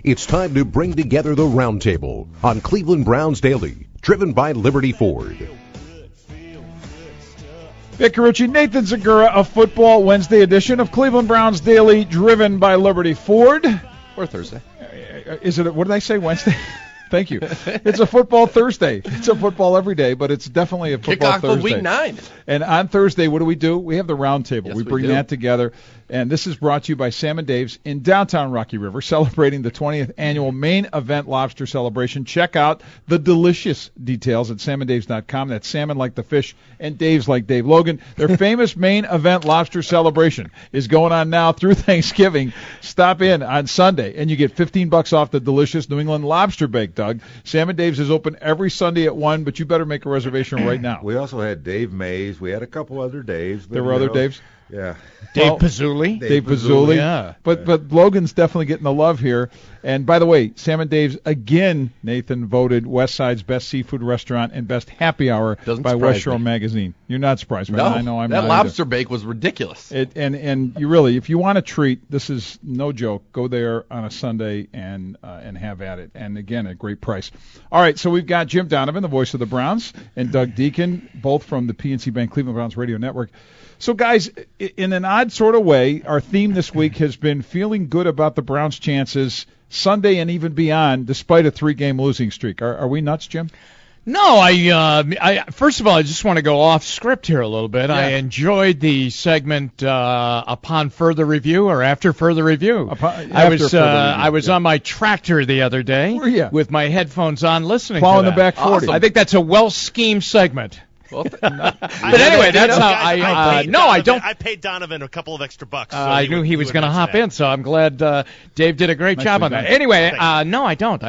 It's time to bring together the Roundtable on Cleveland Browns Daily, driven by Liberty Ford. Vic Carucci, Nathan Zagura, a Football Wednesday edition of Cleveland Browns Daily, driven by Liberty Ford. Or Thursday. Is it, what did I say, Wednesday? Thank you. It's a football Thursday. It's a football every day, but it's definitely a football Thursday. Kickoff of Week 9. And on Thursday, what do? We have the Roundtable. Yes, we bring that together. And this is brought to you by Sam and Dave's in downtown Rocky River, celebrating the 20th annual main event lobster celebration. Check out the delicious details at salmondaves.com. That's salmon like the fish and Dave's like Dave Logan. Their famous main event lobster celebration is going on now through Thanksgiving. Stop in on Sunday, and you get $15 off the delicious New England lobster bake, Doug. Sam and Dave's is open every Sunday at 1, but you better make a reservation right now. We also had Dave Mays. We had a couple other Daves. There were other Daves? Yeah. Dave Pazzulli. Dave Pazzulli. Yeah. But Logan's definitely getting the love here. And by the way, Sam and Dave's again, Nathan, voted West Side's best seafood restaurant and best happy hour by West Shore Magazine. You're not surprised, right? No, I know I'm that not lobster bake was ridiculous. And you really, if you want a treat, this is no joke. Go there on a Sunday and have at it. And again, a great price. All right, so we've got Jim Donovan, the voice of the Browns, and Doug Deacon, both from the PNC Bank Cleveland Browns Radio Network. So, guys, in an odd sort of way, our theme this week has been feeling good about the Browns' chances Sunday and even beyond, despite a 3-game losing streak. Are we nuts, Jim? No, I first of all, I just want to go off script here a little bit. Yeah. I enjoyed the segment upon further review or after further review. I was on my tractor the other day with my headphones on listening plowing to that. The back 40. Awesome. I think that's a well-schemed segment. Well, but anyway, that's how I don't. I paid Donovan a couple of extra bucks. So I knew he was going to hop in, so I'm glad Dave did a great job on that. Anyway, no, I don't.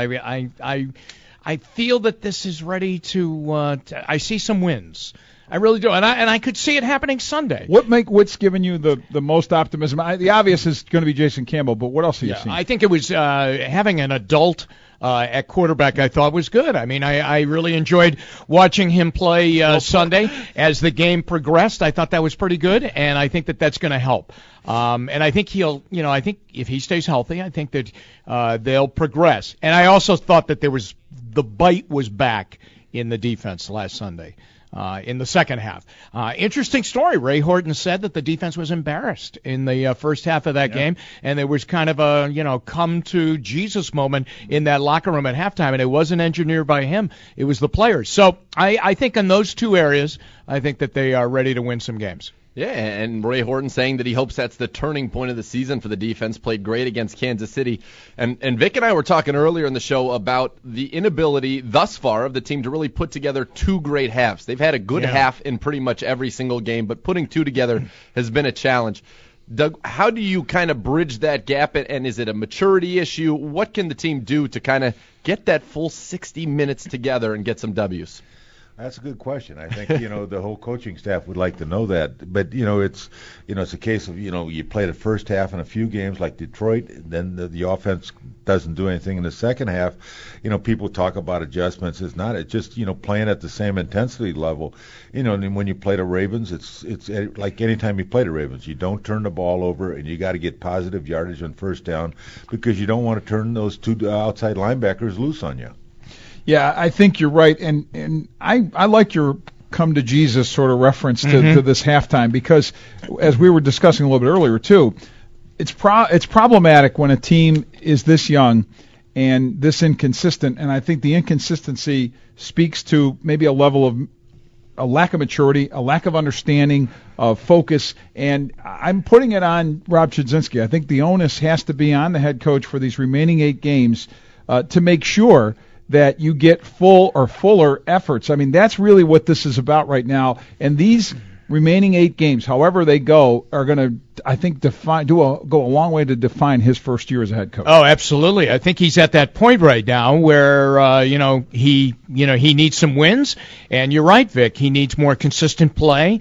I feel that this is ready to. I see some wins. I really do, and I could see it happening Sunday. What's giving you the most optimism? The obvious is going to be Jason Campbell, but what else have you seen? I think it was having an adult at quarterback. I thought was good. I mean, I really enjoyed watching him play Sunday as the game progressed. I thought that was pretty good, and I think that that's going to help. And I think I think if he stays healthy, I think that they'll progress. And I also thought that the bite was back in the defense last Sunday. In the second half. Interesting story. Ray Horton said that the defense was embarrassed in the first half of that game, and there was kind of a, come to Jesus moment in that locker room at halftime, and it wasn't engineered by him. It was the players. So I think in those two areas, I think that they are ready to win some games. Yeah, and Ray Horton saying that he hopes that's the turning point of the season for the defense. Played great against Kansas City. And Vic and I were talking earlier in the show about the inability thus far of the team to really put together two great halves. They've had a good half in pretty much every single game, but putting two together has been a challenge. Doug, how do you kind of bridge that gap, and is it a maturity issue? What can the team do to kind of get that full 60 minutes together and get some W's? That's a good question. I think, the whole coaching staff would like to know that. But, it's a case of, you play the first half in a few games like Detroit, then the offense doesn't do anything in the second half. People talk about adjustments. It's just, playing at the same intensity level. And when you play the Ravens, it's like any time you play the Ravens, you don't turn the ball over, and you got to get positive yardage on first down because you don't want to turn those two outside linebackers loose on you. Yeah, I think you're right, and I like your come to Jesus sort of reference to this halftime because, as we were discussing a little bit earlier too, it's problematic when a team is this young and this inconsistent, and I think the inconsistency speaks to maybe a level of a lack of maturity, a lack of understanding, of focus, and I'm putting it on Rob Chudzinski. I think the onus has to be on the head coach for these remaining 8 games to make sure that you get full or fuller efforts. I mean, that's really what this is about right now. And these remaining 8 games, however they go, are going to, I think, go a long way to define his first year as a head coach. Oh, absolutely. I think he's at that point right now where he needs some wins. And you're right, Vic. He needs more consistent play.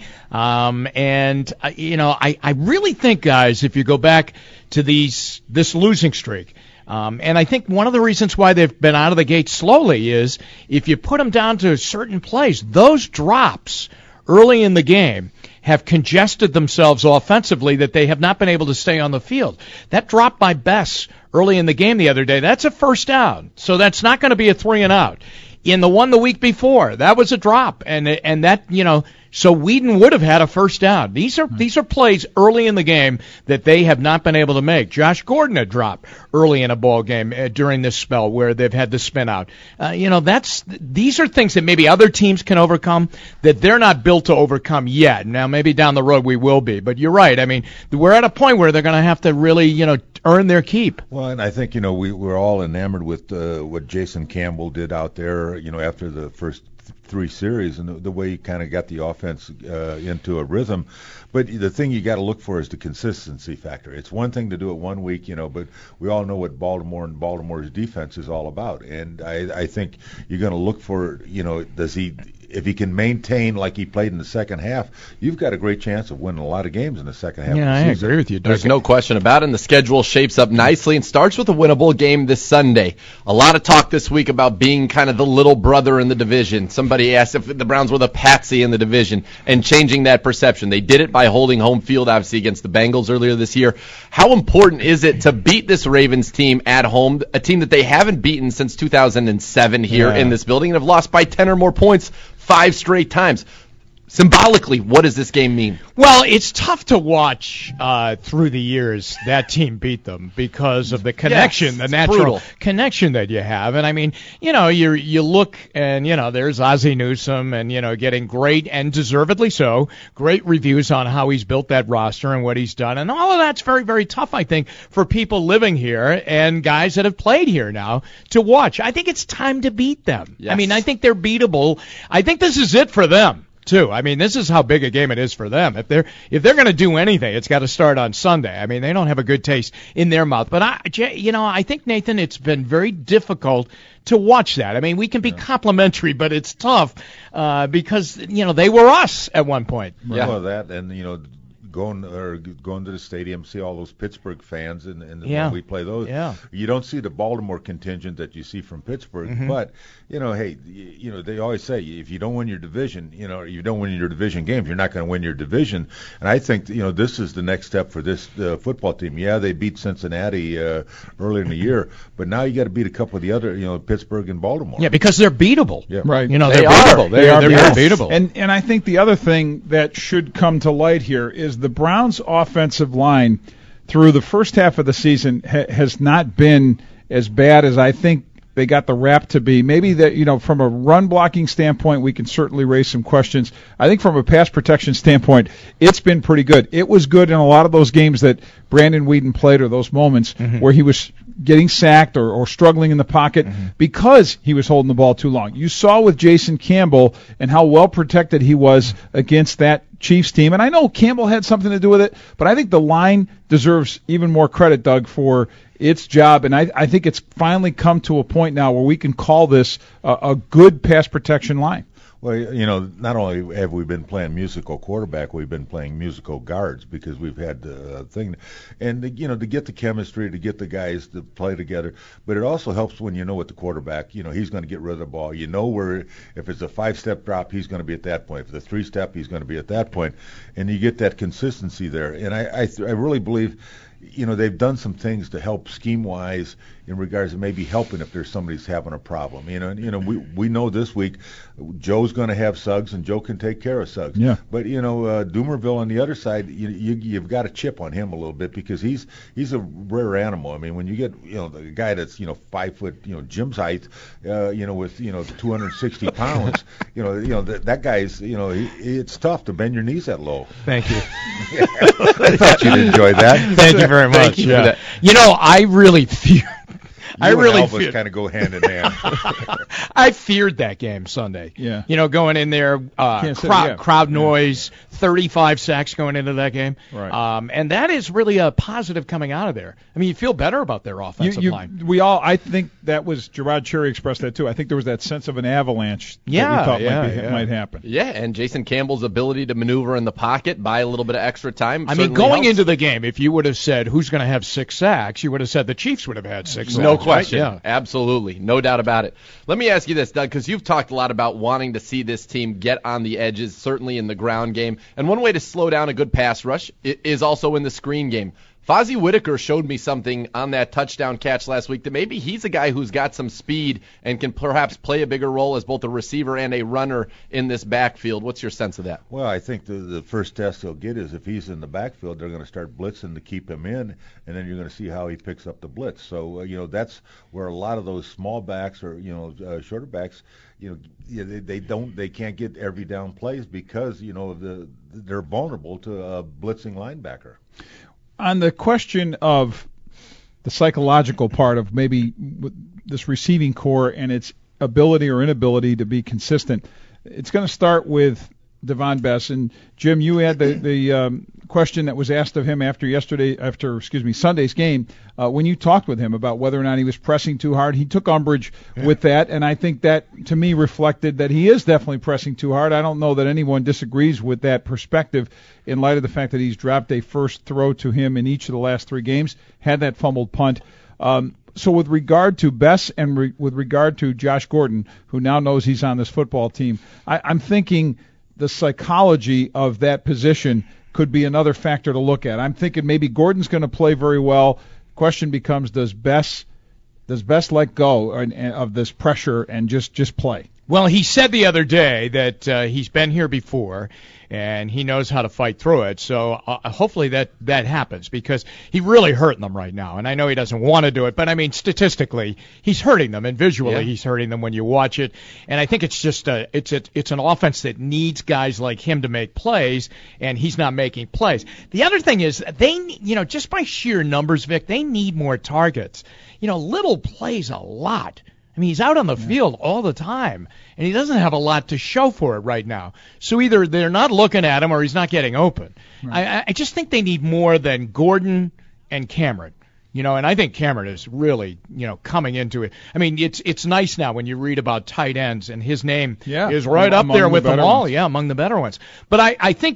I really think, guys, if you go back to this losing streak. And I think one of the reasons why they've been out of the gate slowly is if you put them down to certain plays, those drops early in the game have congested themselves offensively that they have not been able to stay on the field. That drop by Bess early in the game the other day, that's a first down. So that's not going to be a 3-and-out. In the one the week before, that was a drop, and that, so Whedon would have had a first down. These are plays early in the game that they have not been able to make. Josh Gordon had dropped early in a ball game during this spell where they've had to spin out. These are things that maybe other teams can overcome that they're not built to overcome yet. Now maybe down the road we will be, but you're right. I mean, we're at a point where they're going to have to really, earn their keep. Well, and I think we're all enamored with what Jason Campbell did out there, after the first 3 series and the way he kind of got the offense into a rhythm. But the thing you got to look for is the consistency factor. It's one thing to do it one week, but we all know what Baltimore and Baltimore's defense is all about. And I think you're going to look for, if he can maintain like he played in the second half, you've got a great chance of winning a lot of games in the second half. Yeah, of the I season. agree with you. There's no question about it, and the schedule shapes up nicely and starts with a winnable game this Sunday. A lot of talk this week about being kind of the little brother in the division. Somebody asked if the Browns were the patsy in the division and changing that perception. They did it by holding home field, obviously, against the Bengals earlier this year. How important is it to beat this Ravens team at home, a team that they haven't beaten since 2007 here in this building and have lost by 10 or more points 5 straight times? Symbolically, what does this game mean? Well, it's tough to watch through the years that team beat them because of the connection, the natural connection that you have. And I mean, you look and, there's Ozzie Newsome and, getting great and deservedly so, great reviews on how he's built that roster and what he's done. And all of that's very, very tough, I think, for people living here and guys that have played here now to watch. I think it's time to beat them. Yes. I mean, I think they're beatable. I think this is it for them, too. I mean, this is how big a game it is for them. If they're going to do anything, it's got to start on Sunday. I mean, they don't have a good taste in their mouth. But I think, Nathan, it's been very difficult to watch that. I mean, we can be complimentary, but it's tough because they were us at one point. Yeah. Well, that and going to the stadium, see all those Pittsburgh fans, and when we play those, you don't see the Baltimore contingent that you see from Pittsburgh. But hey, they always say if you don't win your division, you don't win your division games, you're not going to win your division. And I think this is the next step for this football team. Yeah, they beat Cincinnati earlier in the year, but now you got to beat a couple of the other, Pittsburgh and Baltimore. Yeah, because they're beatable. Yeah. Right. They're beatable. They're beatable. And I think the other thing that should come to light here is the Browns' offensive line through the first half of the season has not been as bad as I think they got the rap to be. Maybe that, from a run blocking standpoint, we can certainly raise some questions. I think from a pass protection standpoint, it's been pretty good. It was good in a lot of those games that Brandon Whedon played, or those moments where he was getting sacked or struggling in the pocket because he was holding the ball too long. You saw with Jason Campbell and how well protected he was against that Chiefs team. And I know Campbell had something to do with it, but I think the line deserves even more credit, Doug, for its job. And I think it's finally come to a point now where we can call this a good pass protection line. Well, not only have we been playing musical quarterback, we've been playing musical guards because we've had the thing. And, to get the chemistry, to get the guys to play together. But it also helps when you know what the quarterback, he's going to get rid of the ball. Where if it's a 5-step drop, he's going to be at that point. If it's a 3-step, he's going to be at that point. And you get that consistency there. And I really believe they've done some things to help scheme-wise in regards to maybe helping if there's somebody's having a problem. We know this week Joe's going to have Suggs and Joe can take care of Suggs. Yeah. But Doomerville on the other side, you've got a chip on him a little bit because he's a rare animal. I mean, when you get the guy that's 5 foot Jim's height, with 260 pounds, that guy's it's tough to bend your knees that low. Thank you. I thought you'd enjoy that. Thank you very much. I really fear. Elvis kind of go hand in hand. I feared that game Sunday. Yeah. Going in there, crowd noise, 35 sacks going into that game. Right. And that is really a positive coming out of there. I mean, you feel better about their offensive line. I think that was Gerard Cherry expressed that too. I think there was that sense of an avalanche that we thought might happen. Yeah, and Jason Campbell's ability to maneuver in the pocket, buy a little bit of extra time. I mean, going into the game, if you would have said who's going to have 6 sacks, you would have said the Chiefs would have had 6 sacks. No question. Right? Yeah. Absolutely. No doubt about it. Let me ask you this, Doug, because you've talked a lot about wanting to see this team get on the edges, certainly in the ground game. And one way to slow down a good pass rush is also in the screen game. Fozzie Whitaker showed me something on that touchdown catch last week that maybe he's a guy who's got some speed and can perhaps play a bigger role as both a receiver and a runner in this backfield. What's your sense of that? Well, I think the first test he'll get is if he's in the backfield, they're going to start blitzing to keep him in, and then you're going to see how he picks up the blitz. So, that's where a lot of those small backs or, shorter backs, they can't get every down plays because, they're vulnerable to a blitzing linebacker. On the question of the psychological part of maybe this receiving core and its ability or inability to be consistent, it's going to start with Devon Bess. And Jim, you had the question that was asked of him after Sunday's game when you talked with him about whether or not he was pressing too hard. He took umbrage with that, and I think that to me reflected that he is definitely pressing too hard. I don't know that anyone disagrees with that perspective in light of the fact that he's dropped a first throw to him in each of the last 3 games, had that fumbled punt. So with regard to Bess and with regard to Josh Gordon, who now knows he's on this football team, I'm thinking the psychology of that position could be another factor to look at. I'm thinking maybe Gordon's going to play very well. Question becomes, does Bess let go of this pressure and just play? Well, he said the other day that he's been here before and he knows how to fight through it. So hopefully that happens because he's really hurting them right now. And I know he doesn't want to do it, but I mean statistically he's hurting them and visually he's hurting them when you watch it. And I think it's just it's an offense that needs guys like him to make plays, and he's not making plays. The other thing is they just by sheer numbers, Vic, they need more targets. Little plays a lot. I mean, he's out on the field all the time, and he doesn't have a lot to show for it right now. So either they're not looking at him or he's not getting open. Right. I just think they need more than Gordon and Cameron. And I think Cameron is really, coming into it. I mean, it's nice now when you read about tight ends, and his name is right up there with them all. Yeah, among the better ones. But I think,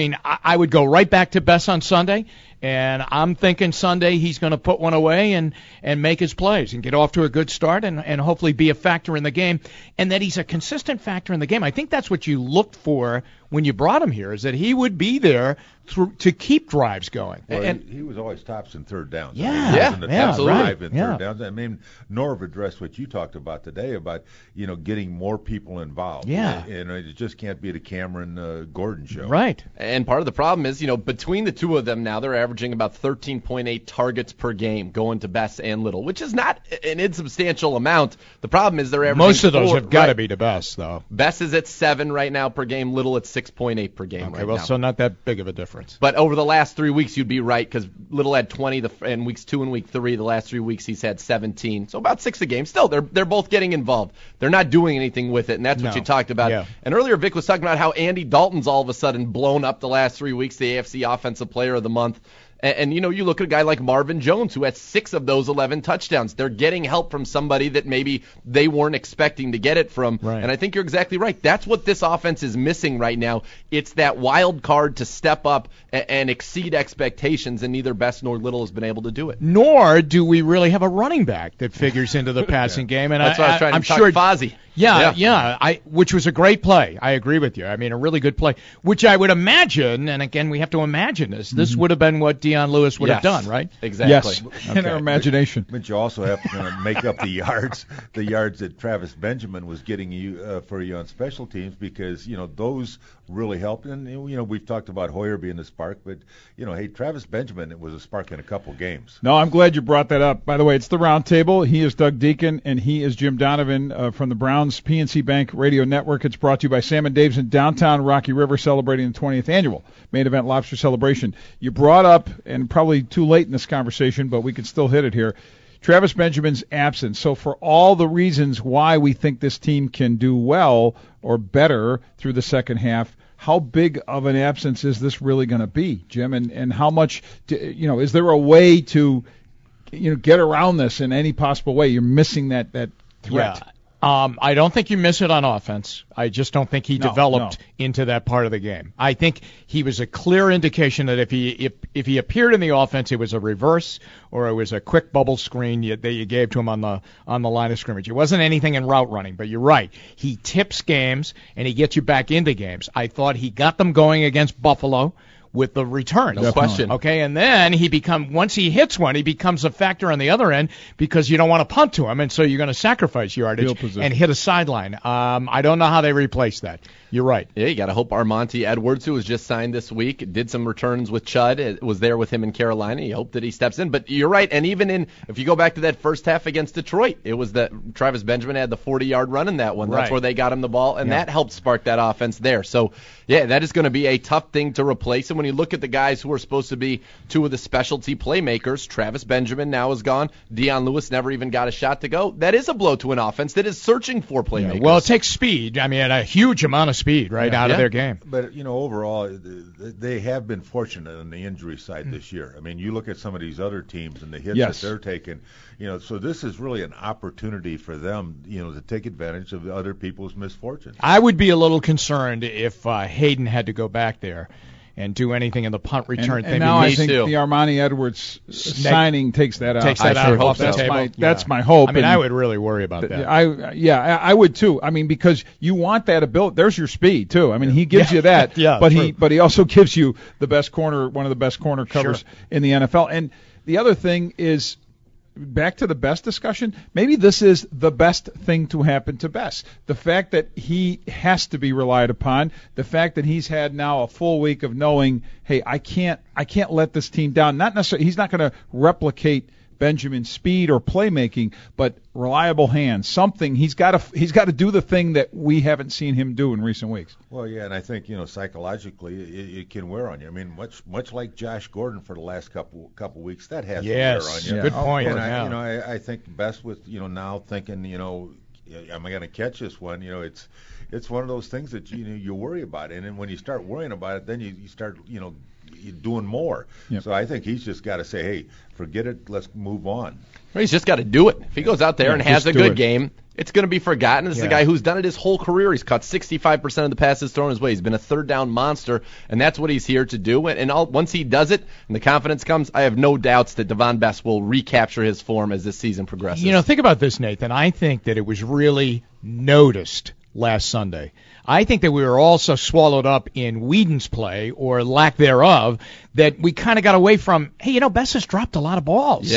I would go right back to Bess on Sunday. And I'm thinking Sunday he's going to put one away and make his plays and get off to a good start and hopefully be a factor in the game, and that he's a consistent factor in the game. I think that's what you looked for when you brought him here, is that he would be there to keep drives going. Well, and he was always tops in third downs. Yeah, I mean, he was in the top five in third downs. I mean, Norv addressed what you talked about today about getting more people involved. Yeah, and it just can't be the Cameron Gordon show. Right. And part of the problem is, between the two of them now, they're averaging about 13.8 targets per game going to Bess and Little, which is not an insubstantial amount. The problem is they're averaging most of those have got to be to Bess, though. Bess is at 7 right now per game. Little at 6.8 per game right now. So not that big of a difference. But over the last 3 weeks, you'd be right, because Little had 20 in weeks 2 and week 3. The last 3 weeks, he's had 17. So about 6 a game. Still, they're both getting involved. They're not doing anything with it, and that's what you talked about. Yeah. And earlier, Vic was talking about how Andy Dalton's all of a sudden blown up the last 3 weeks, the AFC Offensive Player of the Month. And you look at a guy like Marvin Jones, who has 6 of those 11 touchdowns. They're getting help from somebody that maybe they weren't expecting to get it from. Right. And I think you're exactly right. That's what this offense is missing right now. It's that wild card to step up and exceed expectations, and neither Bess nor Little has been able to do it. Nor do we really have a running back that figures into the passing game. And that's what I was trying I'm to talk sure Fozzie. Yeah. Which was a great play. I agree with you. I mean, a really good play, which I would imagine, and again, we have to imagine this. This would have been what Dion Lewis would have done, right? Exactly. Yes, in our imagination. But you also have to make up the yards that Travis Benjamin was getting you for you on special teams, because those really helped. And we've talked about Hoyer being the spark, but hey, Travis Benjamin was a spark in a couple games. No, I'm glad you brought that up. By the way, it's the Round Table. He is Doug Deacon, and he is Jim Donovan from the Browns PNC Bank Radio Network. It's brought to you by Sam and Dave's in downtown Rocky River, celebrating the 20th annual Main Event Lobster Celebration. You brought up, and probably too late in this conversation, but we can still hit it here, Travis Benjamin's absence. So for all the reasons why we think this team can do well or better through the second half, how big of an absence is this really going to be, Jim? And how much, is there a way to, get around this in any possible way? You're missing that threat. Yeah. I don't think you miss it on offense. I just don't think he developed into that part of the game. I think he was a clear indication that if he appeared in the offense, it was a reverse or it was a quick bubble screen that you gave to him on the line of scrimmage. It wasn't anything in route running, but you're right. He tips games and he gets you back into games. I thought he got them going against Buffalo with the return. No question. Okay, and then once he hits one, he becomes a factor on the other end because you don't want to punt to him, and so you're going to sacrifice yardage and hit a sideline. I don't know how they replace that. You're right. Yeah, you got to hope Armonte Edwards, who was just signed this week, did some returns with Chud, was there with him in Carolina. You hope that he steps in. But you're right, and even if you go back to that first half against Detroit, it was that Travis Benjamin had the 40-yard run in that one. That's where they got him the ball, and that helped spark that offense there. So, yeah, that is going to be a tough thing to replace. And when you look at the guys who are supposed to be two of the specialty playmakers, Travis Benjamin now is gone. Deion Lewis never even got a shot to go. That is a blow to an offense that is searching for playmakers. Yeah, well, it takes speed. I mean, a huge amount of speed out of their game. But, overall, they have been fortunate on the injury side this year. I mean, you look at some of these other teams and the hits that they're taking, so this is really an opportunity for them, to take advantage of other people's misfortunes. I would be a little concerned if Hayden had to go back there and do anything in the punt return thing. And now I think the Armonte Edwards signing takes that out. Takes that out off the table. That's my hope. I mean, I would really worry about that. I would too. I mean, because you want that ability. There's your speed too. I mean, he gives you that. But he also gives you the best corner, one of the best corner covers in the NFL. And the other thing is, back to the Best discussion, maybe this is the best thing to happen to Best. The fact that he has to be relied upon, the fact that he's had now a full week of knowing, hey, I can't let this team down. Not necessarily, he's not going to replicate Benjamin's speed or playmaking, but reliable hands. Something he's got to do the thing that we haven't seen him do in recent weeks. Well, yeah, and I think psychologically it can wear on you. I mean, much like Josh Gordon for the last couple weeks, that has to wear on you. Good point. And I think Best with now thinking am I going to catch this one? It's one of those things that you worry about, and then when you start worrying about it, then you start you're doing more. Yep. So I think he's just got to say, hey, forget it, let's move on. Well, he's just got to do it. If he goes out there and has a good game, it's going to be forgotten. This is a guy who's done it his whole career. He's caught 65% of the passes thrown his way. He's been a third down monster, and that's what he's here to do. And once he does it and the confidence comes, I have no doubts that Devon Best will recapture his form as this season progresses. Think about this, Nathan. I think that it was really noticed last Sunday. I think that we were also swallowed up in Whedon's play, or lack thereof, that we kind of got away from, hey, Best has dropped a lot of balls.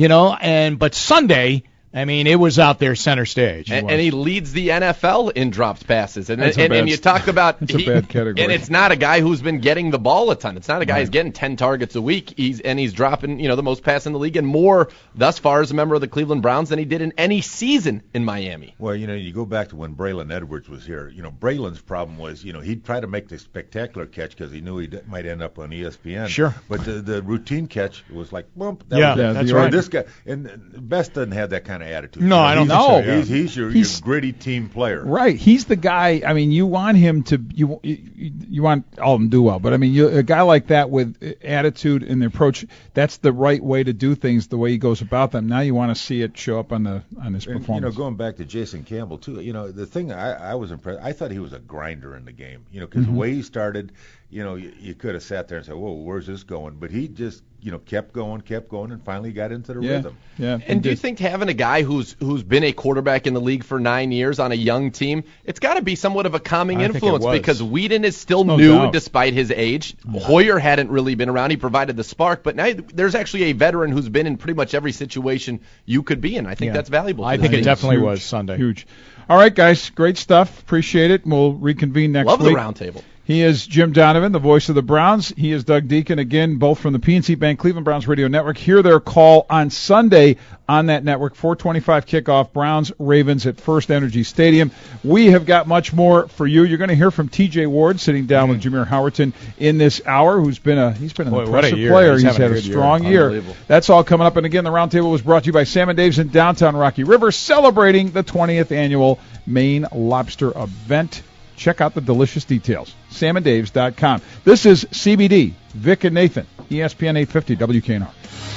But Sunday, I mean, it was out there center stage. And he leads the NFL in dropped passes. And you talk about it's a bad category. And it's not a guy who's been getting the ball a ton. It's not a guy who's getting 10 targets a week. He's dropping, the most passes in the league and more thus far as a member of the Cleveland Browns than he did in any season in Miami. Well, you go back to when Braylon Edwards was here. Braylon's problem was, he'd try to make the spectacular catch because he knew he might end up on ESPN. Sure. But the routine catch was like, bump. That's right. This guy, and Best doesn't have that kind of attitude. No, I don't know. He's your gritty team player. Right. He's the guy. I mean, you want him to. You want all of them to do well, but I mean, a guy like that with attitude and the approach. That's the right way to do things. The way he goes about them. Now you want to see it show up on his performance. And, going back to Jason Campbell too. The thing I was impressed. I thought he was a grinder in the game. Because the way he started. You could have sat there and said, "Whoa, where's this going?" But he just, kept going, and finally got into the rhythm. Yeah. And do you think having a guy who's been a quarterback in the league for 9 years on a young team, it's got to be somewhat of a calming influence because Whedon is still new despite his age. Hoyer hadn't really been around. He provided the spark, but now there's actually a veteran who's been in pretty much every situation you could be in. I think that's valuable. I think it definitely was Sunday. Huge. All right, guys, great stuff. Appreciate it. We'll reconvene next week. Love the roundtable. He is Jim Donovan, the voice of the Browns. He is Doug Deacon, again, both from the PNC Bank Cleveland Browns Radio Network. Hear their call on Sunday on that network, 4:25 kickoff, Browns-Ravens at First Energy Stadium. We have got much more for you. You're going to hear from T.J. Ward sitting down with Jameer Howerton in this hour, he's been an impressive player. He's had a strong year. That's all coming up. And again, the roundtable was brought to you by Sam & Dave's in downtown Rocky River, celebrating the 20th annual Maine Lobster Event. Check out the delicious details. SamandDaves.com. This is CBD, Vic and Nathan, ESPN 850 WKNR.